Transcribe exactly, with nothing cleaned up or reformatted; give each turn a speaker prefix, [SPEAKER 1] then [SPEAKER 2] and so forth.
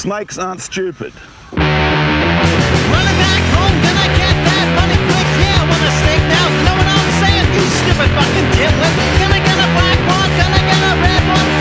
[SPEAKER 1] Snakes aren't stupid.
[SPEAKER 2] Running back home, then I get that money quick. Yeah, I want a snake now. You know what I'm saying? You stupid fucking dimwit. Gonna get a black one, gonna get a red one.